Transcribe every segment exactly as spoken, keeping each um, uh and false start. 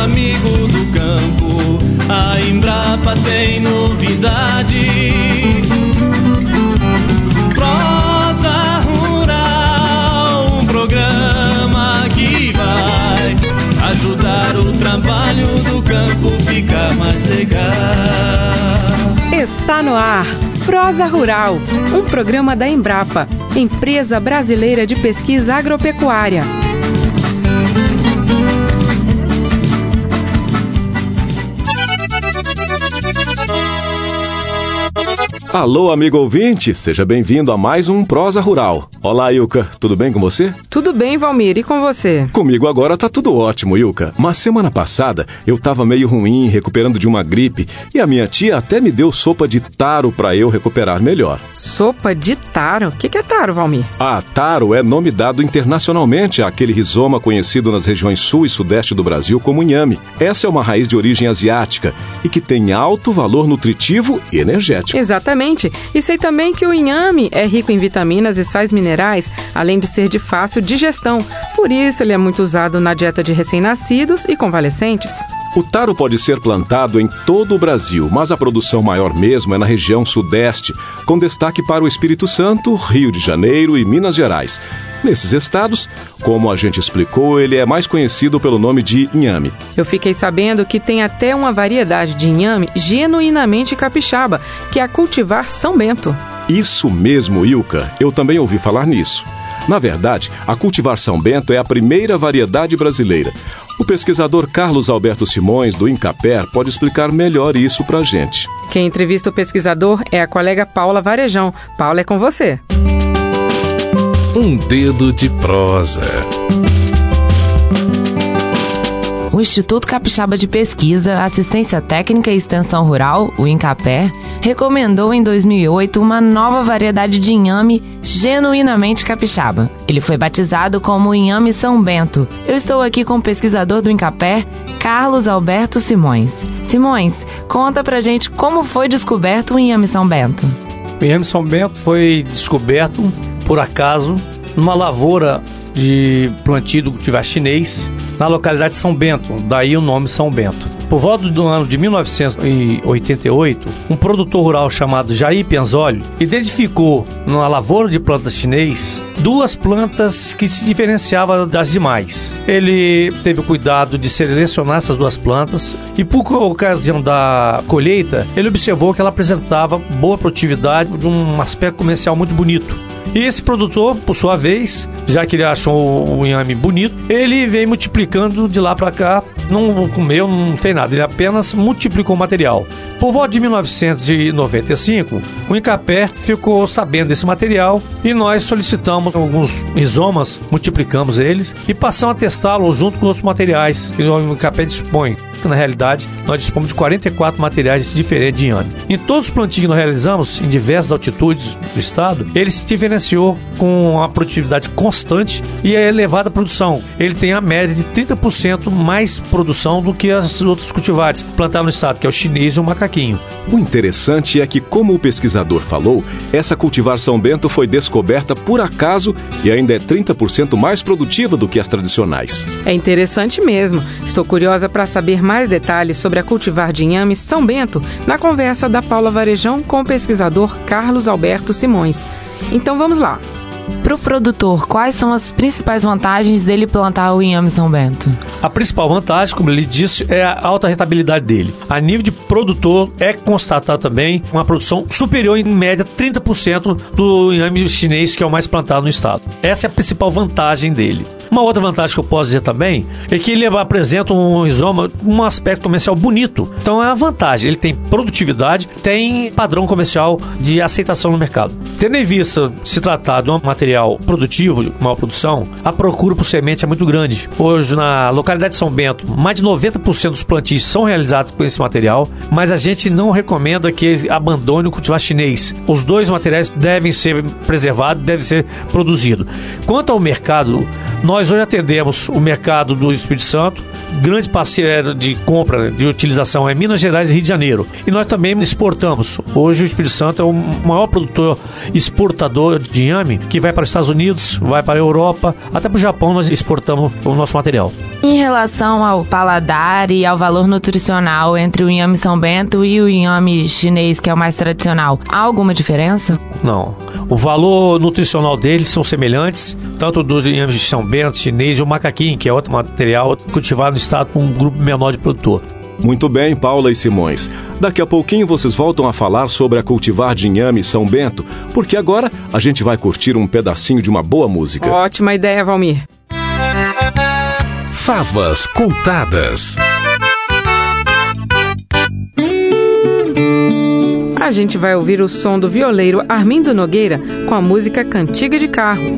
amigo do campo, a Embrapa tem novidade. Prosa Rural, um programa que vai ajudar o trabalho do campo ficar mais legal. Está no ar Prosa Rural, um programa da Embrapa, Empresa Brasileira de Pesquisa Agropecuária. Alô, amigo ouvinte, seja bem-vindo a mais um Prosa Rural. Olá, Ilka, tudo bem com você? Tudo bem, Valmir, e com você? Comigo agora tá tudo ótimo, Ilka. Mas semana passada eu tava meio ruim, recuperando de uma gripe, e a minha tia até me deu sopa de taro pra eu recuperar melhor. Sopa de taro? O que, que é taro, Valmir? Ah, taro é nome dado internacionalmente àquele rizoma conhecido nas regiões sul e sudeste do Brasil como inhame. Essa é uma raiz de origem asiática e que tem alto valor nutritivo e energético. Exatamente. E sei também que o inhame é rico em vitaminas e sais minerais, além de ser de fácil digestão. Por isso, ele é muito usado na dieta de recém-nascidos e convalescentes. O taro pode ser plantado em todo o Brasil, mas a produção maior mesmo é na região sudeste, com destaque para o Espírito Santo, Rio de Janeiro e Minas Gerais. Nesses estados, como a gente explicou, ele é mais conhecido pelo nome de inhame. Eu fiquei sabendo que tem até uma variedade de inhame genuinamente capixaba, que é a cultivar São Bento. Isso mesmo, Ilka. Eu também ouvi falar nisso. Na verdade, a cultivar São Bento é a primeira variedade brasileira. O pesquisador Carlos Alberto Simões, do INCAPER, pode explicar melhor isso pra gente. Quem entrevista o pesquisador é a colega Paula Varejão. Paula, é com você. Um dedo de prosa. O Instituto Capixaba de Pesquisa, Assistência Técnica e Extensão Rural, o INCAPER, recomendou em dois mil e oito uma nova variedade de inhame genuinamente capixaba. Ele foi batizado como inhame São Bento. Eu estou aqui com o pesquisador do INCAPER, Carlos Alberto Simões. Simões, conta pra gente como foi descoberto o inhame São Bento. O inhame São Bento foi descoberto, por acaso, numa lavoura de plantio do cultivar chinês, na localidade de São Bento, daí o nome São Bento. Por volta do ano de mil novecentos e oitenta e oito, um produtor rural chamado Jair Penzoli identificou numa lavoura de plantas chinês duas plantas que se diferenciavam das demais. Ele teve o cuidado de selecionar essas duas plantas e, por ocasião da colheita, ele observou que ela apresentava boa produtividade, de um aspecto comercial muito bonito. E esse produtor, por sua vez, já que ele achou o inhame bonito, ele veio multiplicando de lá para cá, não comeu, não fez nada, ele apenas multiplicou o material. Por volta de mil novecentos e noventa e cinco, o INCAPER ficou sabendo desse material e nós solicitamos alguns rizomas, multiplicamos eles e passamos a testá-los junto com outros materiais que o INCAPER dispõe. Na realidade, nós dispomos de quarenta e quatro materiais diferentes de inhame. Em todos os plantios que nós realizamos, em diversas altitudes do estado, ele se diferenciou com uma produtividade constante e a elevada produção. Ele tem a média de trinta por cento mais produção do que as outros cultivares plantados no estado, que é o chinês e o macaquinho. O interessante é que, como o pesquisador falou, essa cultivar São Bento foi descoberta por acaso e ainda é trinta por cento mais produtiva do que as tradicionais. É interessante mesmo. Estou curiosa para saber mais mais detalhes sobre a cultivar de inhame São Bento na conversa da Paula Varejão com o pesquisador Carlos Alberto Simões. Então vamos lá. Para o produtor, quais são as principais vantagens dele plantar o inhame São Bento? A principal vantagem, como ele disse, é a alta rentabilidade dele. A nível de produtor, é constatado também uma produção superior, em média, trinta por cento do inhame chinês, que é o mais plantado no estado. Essa é a principal vantagem dele. Uma outra vantagem que eu posso dizer também é que ele apresenta um rizoma, um aspecto comercial bonito. Então é a vantagem. Ele tem produtividade, tem padrão comercial de aceitação no mercado. Tendo em vista se tratar de um material produtivo, de maior produção, a procura por semente é muito grande. Hoje, na localidade de São Bento, mais de noventa por cento dos plantios são realizados com esse material, mas a gente não recomenda que abandone o cultivar chinês. Os dois materiais devem ser preservados, devem ser produzidos. Quanto ao mercado, nós Nós hoje atendemos o mercado do Espírito Santo, grande parceiro de compra, de utilização é Minas Gerais e Rio de Janeiro. E nós também exportamos. Hoje o Espírito Santo é o maior produtor exportador de inhame, que vai para os Estados Unidos, vai para a Europa, até para o Japão nós exportamos o nosso material. Em relação ao paladar e ao valor nutricional entre o inhame São Bento e o inhame chinês, que é o mais tradicional, há alguma diferença? Não. O valor nutricional deles são semelhantes, tanto dos inhames de São Bento, chinês e o macaquinho, que é outro material cultivado no estado por um grupo menor de produtor. Muito bem, Paula e Simões. Daqui a pouquinho vocês voltam a falar sobre a cultivar de inhame São Bento, porque agora a gente vai curtir um pedacinho de uma boa música. Ótima ideia, Valmir. Favas contadas. A gente vai ouvir o som do violeiro Armindo Nogueira com a música Cantiga de Carro.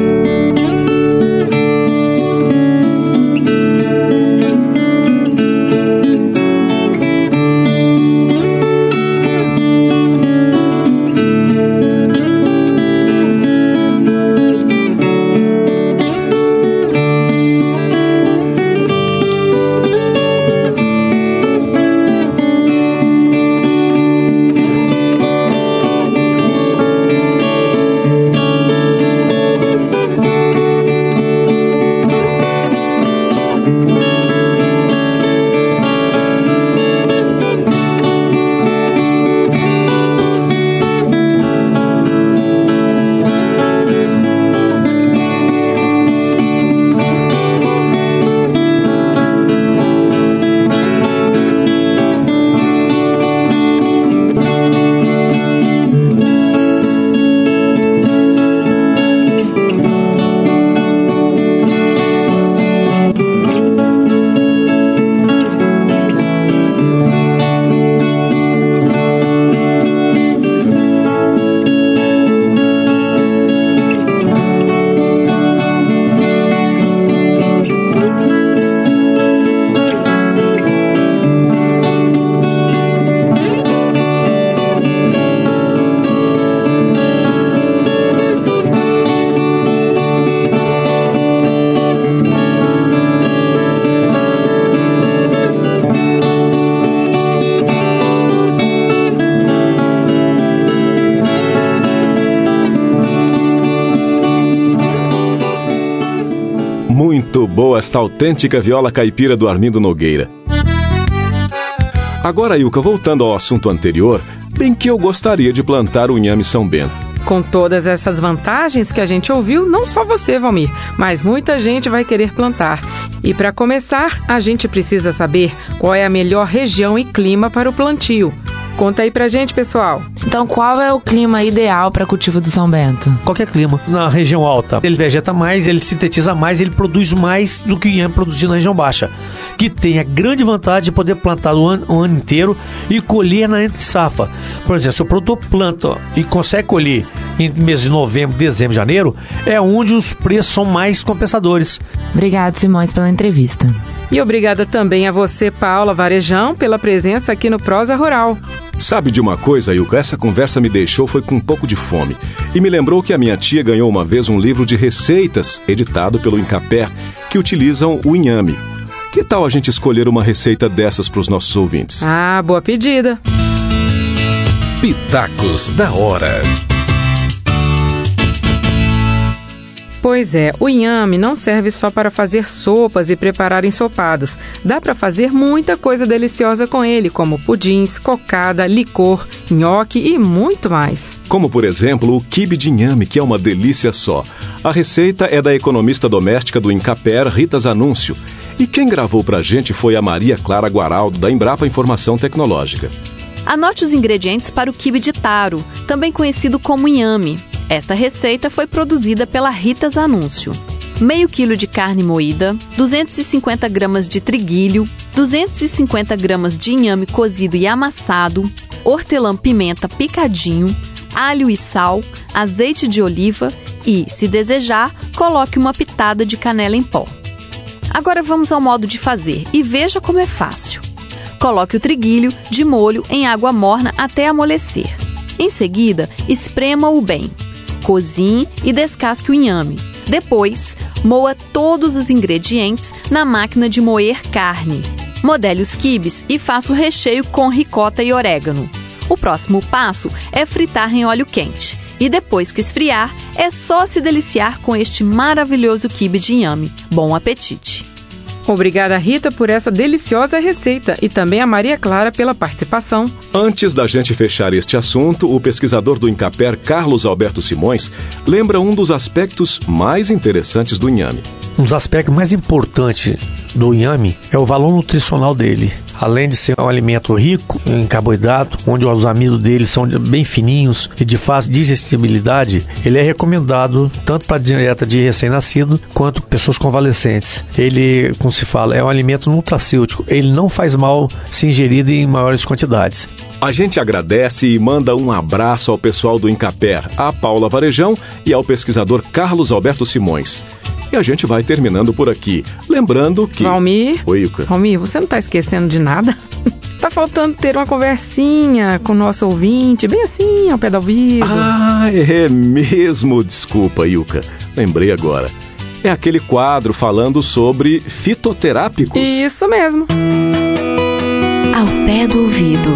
Muito boa esta autêntica viola caipira do Armindo Nogueira. Agora, Ilka, voltando ao assunto anterior, bem que eu gostaria de plantar o inhame São Bento. Com todas essas vantagens que a gente ouviu, não só você, Valmir, mas muita gente vai querer plantar. E para começar, a gente precisa saber qual é a melhor região e clima para o plantio. Conta aí pra gente, pessoal. Então, qual é o clima ideal para cultivo do São Bento? Qualquer clima. Na região alta, ele vegeta mais, ele sintetiza mais, ele produz mais do que o inhame produzido na região baixa, que tem a grande vantagem de poder plantar o ano, o ano inteiro e colher na entre-safra. Por exemplo, se o produtor planta e consegue colher em meses de novembro, dezembro, janeiro, é onde os preços são mais compensadores. Obrigado, Simões, pela entrevista. E obrigada também a você, Paula Varejão, pela presença aqui no Prosa Rural. Sabe de uma coisa, Ilka? Essa conversa me deixou foi com um pouco de fome. E me lembrou que a minha tia ganhou uma vez um livro de receitas, editado pelo Incaper, que utilizam o inhame. Que tal a gente escolher uma receita dessas para os nossos ouvintes? Ah, boa pedida. Pitacos da Hora. Pois é, o inhame não serve só para fazer sopas e preparar ensopados. Dá para fazer muita coisa deliciosa com ele, como pudins, cocada, licor, nhoque e muito mais. Como, por exemplo, o quibe de inhame, que é uma delícia só. A receita é da economista doméstica do Incaper, Rita Zanúncio. E quem gravou pra gente foi a Maria Clara Guaraldo, da Embrapa Informação Tecnológica. Anote os ingredientes para o quibe de taro, também conhecido como inhame. Esta receita foi produzida pela Rita Zanúncio. Meio quilo de carne moída, duzentos e cinquenta gramas de triguilho, duzentos e cinquenta gramas de inhame cozido e amassado, hortelã-pimenta picadinho, alho e sal, azeite de oliva e, se desejar, coloque uma pitada de canela em pó. Agora vamos ao modo de fazer e veja como é fácil. Coloque o triguilho de molho em água morna até amolecer. Em seguida, esprema-o bem. Cozinhe e descasque o inhame. Depois, moa todos os ingredientes na máquina de moer carne. Modele os quibes e faça o recheio com ricota e orégano. O próximo passo é fritar em óleo quente. E depois que esfriar, é só se deliciar com este maravilhoso quibe de inhame. Bom apetite! Obrigada, Rita, por essa deliciosa receita e também a Maria Clara pela participação. Antes da gente fechar este assunto, o pesquisador do INCAPER, Carlos Alberto Simões, lembra um dos aspectos mais interessantes do inhame. Um dos aspectos mais importantes do inhame é o valor nutricional dele. Além de ser um alimento rico em carboidrato, onde os amidos dele são bem fininhos e de fácil digestibilidade, ele é recomendado tanto para a dieta de recém-nascido quanto pessoas convalescentes. Ele, como se fala, é um alimento nutracêutico. Ele não faz mal se ingerido em maiores quantidades. A gente agradece e manda um abraço ao pessoal do INCAPER, a Paula Varejão e ao pesquisador Carlos Alberto Simões. E a gente vai terminando por aqui. Lembrando que... Valmir, Oi, Ilka. Valmir, você não tá esquecendo de nada? Tá faltando ter uma conversinha com o nosso ouvinte, bem assim, ao pé do ouvido. Ah, é mesmo. Desculpa, Ilka. Lembrei agora. É aquele quadro falando sobre fitoterápicos. Isso mesmo. Ao pé do ouvido.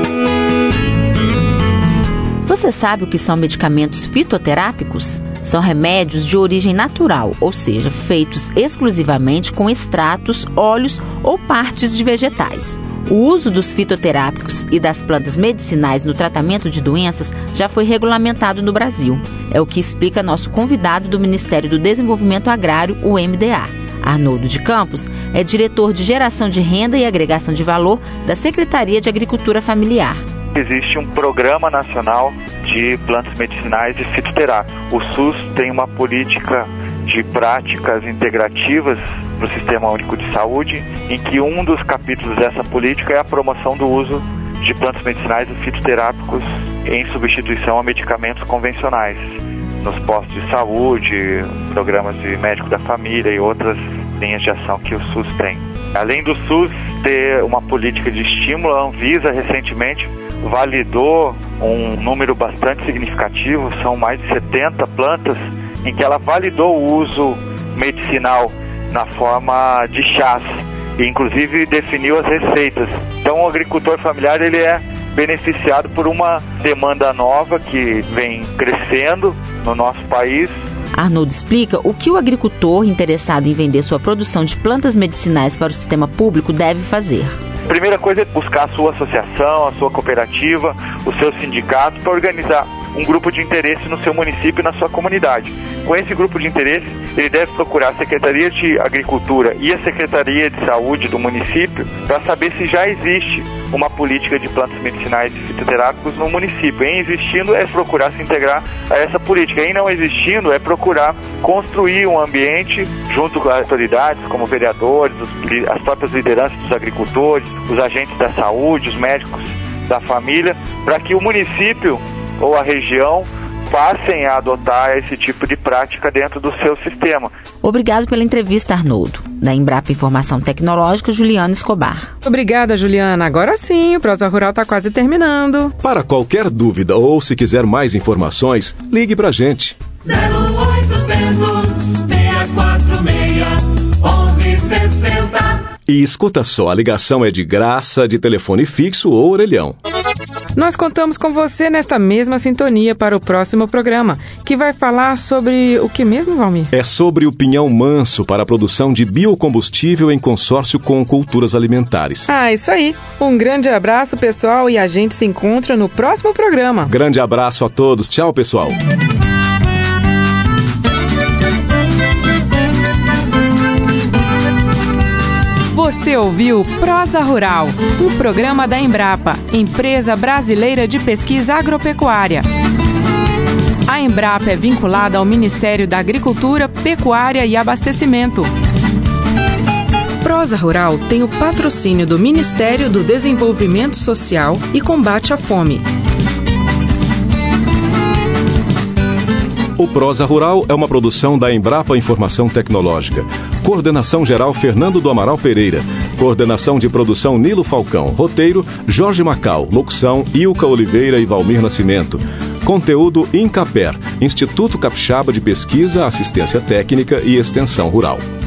Você sabe o que são medicamentos fitoterápicos? São remédios de origem natural, ou seja, feitos exclusivamente com extratos, óleos ou partes de vegetais. O uso dos fitoterápicos e das plantas medicinais no tratamento de doenças já foi regulamentado no Brasil. É o que explica nosso convidado do Ministério do Desenvolvimento Agrário, o M D A. Arnoldo de Campos é diretor de Geração de Renda e Agregação de Valor da Secretaria de Agricultura Familiar. Existe um programa nacional de plantas medicinais e fitoterápicos. O SUS tem uma política de práticas integrativas para o Sistema Único de Saúde, em que um dos capítulos dessa política é a promoção do uso de plantas medicinais e fitoterápicos em substituição a medicamentos convencionais, nos postos de saúde, programas de médico da família e outras linhas de ação que o SUS tem. Além do SUS ter uma política de estímulo, a Anvisa recentemente validou um número bastante significativo, são mais de setenta plantas, em que ela validou o uso medicinal na forma de chás e inclusive definiu as receitas. Então o agricultor familiar ele é beneficiado por uma demanda nova que vem crescendo no nosso país. Arnoldo explica o que o agricultor interessado em vender sua produção de plantas medicinais para o sistema público deve fazer. A primeira coisa é buscar a sua associação, a sua cooperativa, o seu sindicato para organizar um grupo de interesse no seu município e na sua comunidade. Com esse grupo de interesse, ele deve procurar a Secretaria de Agricultura e a Secretaria de Saúde do município para saber se já existe uma política de plantas medicinais e fitoterápicos no município. Em existindo, é procurar se integrar a essa política. Em não existindo, é procurar construir um ambiente junto com as autoridades, como vereadores, os, as próprias lideranças dos agricultores, os agentes da saúde, os médicos da família, para que o município ou a região passem a adotar esse tipo de prática dentro do seu sistema. Obrigado pela entrevista, Arnoldo. Da Embrapa Informação Tecnológica, Juliana Escobar. Obrigada, Juliana. Agora sim, o Prosa Rural está quase terminando. Para qualquer dúvida ou se quiser mais informações, ligue pra gente. zero oitocentos, seis quatro seis, onze sessenta. E escuta só, a ligação é de graça, de telefone fixo ou orelhão. Nós contamos com você nesta mesma sintonia para o próximo programa, que vai falar sobre o que mesmo, Valmir? É sobre o pinhão manso para a produção de biocombustível em consórcio com culturas alimentares. Ah, isso aí. Um grande abraço, pessoal, e a gente se encontra no próximo programa. Grande abraço a todos. Tchau, pessoal. Você ouviu Prosa Rural, um programa da Embrapa, Empresa Brasileira de Pesquisa Agropecuária. A Embrapa é vinculada ao Ministério da Agricultura, Pecuária e Abastecimento. Prosa Rural tem o patrocínio do Ministério do Desenvolvimento Social e Combate à Fome. O Prosa Rural é uma produção da Embrapa Informação Tecnológica. Coordenação geral Fernando do Amaral Pereira. Coordenação de produção Nilo Falcão. Roteiro Jorge Macau. Locução Ilka Oliveira e Valmir Nascimento. Conteúdo INCAPER, Instituto Capixaba de Pesquisa, Assistência Técnica e Extensão Rural.